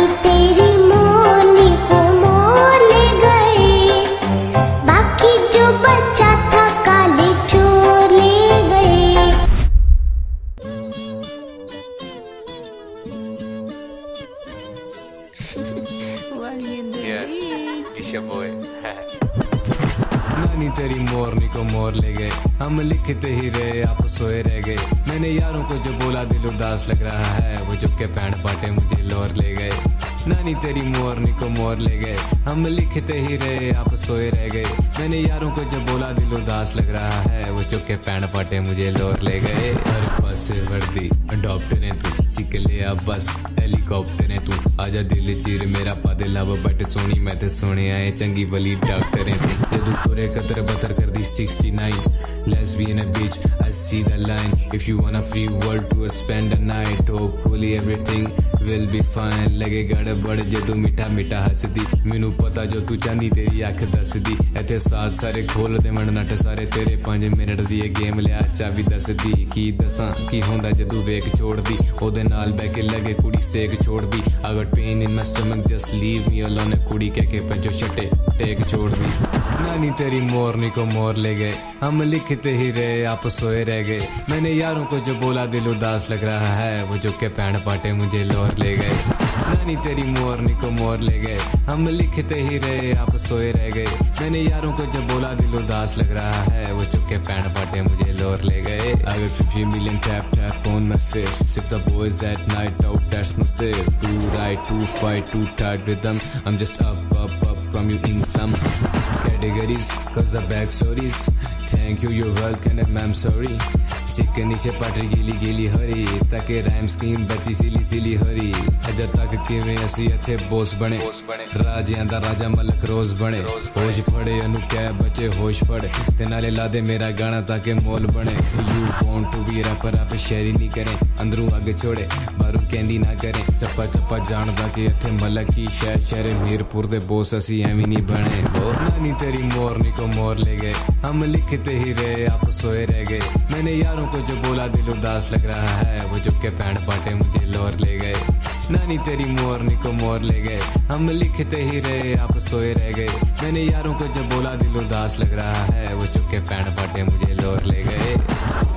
तेरी मोरनी को मोर ले गए, बाकी जो बचा था काले चोर ले गए। It's your boy. नानी तेरी मोरनी को मोर ले गए, हम लिखते ही रहे आप सोए रह गए। मैंने यारों को जो बोला दिल उदास लग रहा है, वो चुपके पैंट पाटे मुझे लोर ले गए। नानी तेरी मोरनी को मोर ले गए, हम लिखते ही रहे आप सोए रह गए। मैंने यारों को जो बोला दिल उदास लग रहा है, वो चुपके पैंट पाटे मुझे लोर ले गए। हर पास से वर्दी डॉक्टर है तू, सीख ले अब बस हेलीकॉप्टर है तू। आजा दिल चीर मेरा पादे लब बट सोनी मैं ते सोने आए चंगी बली डॉक्टर है तू। जदू पूरे कतर बतर कर दी 69 lesbian a bitch I see the line if you want a free world to spend a night hopefully everything will be fine। लगे गड़बड़ जदू मिठा मिठा हसदी, मैनू पता जो तू चाहती तेरी अख दसदी। इत्थे साथ सारे खोल दे मन नट सारे तेरे 5 मिनट दी गेम लिया चाबी दसदी। की दसां की होंदा जदू वेख छोड़दी, ओदे नाल बैठ के लगे कुड़ी सेक छोड़दी। अगर pain in my stomach just leave me alone कुड़ी कह के पंचो छटे टेक छोड़दी। नानी तेरी मोरनी को मोर ले गए, हम लिखते ही रहे आप सोए रह गए। मैंने यारों को जो बोला दिल उदास लग रहा है, वो जो के पैंट पाटे मुझे लोर ले गए। नानी तेरी मोरनी को मोर ले गए, हम लिखते ही रहे आप सोए रह गए। मैंने यारों को जो बोला दिल उदास लग रहा है, वो चुपके पैंट पाटे मुझे लोर ले गए। I got 50 million tap on my fist, if the boys at night out that's no safe। Too right, too fight, too tight with them, I'm just up from you in some categories cause the backstories। Thank you, you're welcome and I'm sorry। सिक्के नीचे पाटी गीली गीली हरी, ताकि rhyme scheme बची सिली सिली हरी। अजा तक किवें असी इत्थे बोस बने, राजियां दा राजा मलक रोज बने। होश पड़े अनु कै बचे होश पड़े, ते नाले ला दे मेरा गाना ताकि मोल बने। You want to be rapper आप शेरी नहीं करें, अंदरों अग छोड़े बारू कहंदी ना करें। चप्पा चप्पा जानदा कि इत्थे मलक की शहर शहर मीरपुर दे बोस असी एवें नहीं बने। नानी तेरी मोरनी को मोर ले गए, हम लिखते ही रहे आप सोए रह गए। मैंने यारों को जो बोला दिल उदास लग रहा है, वो चुपके पैंट पाटे मुझे लोर ले गए। नानी तेरी मोरनी को मोर ले गए, हम लिखते ही रहे आप सोए रह गए। मैंने यारों को जो बोला दिल उदास लग रहा है, वो चुपके पैंट पाटे मुझे लोर ले गए।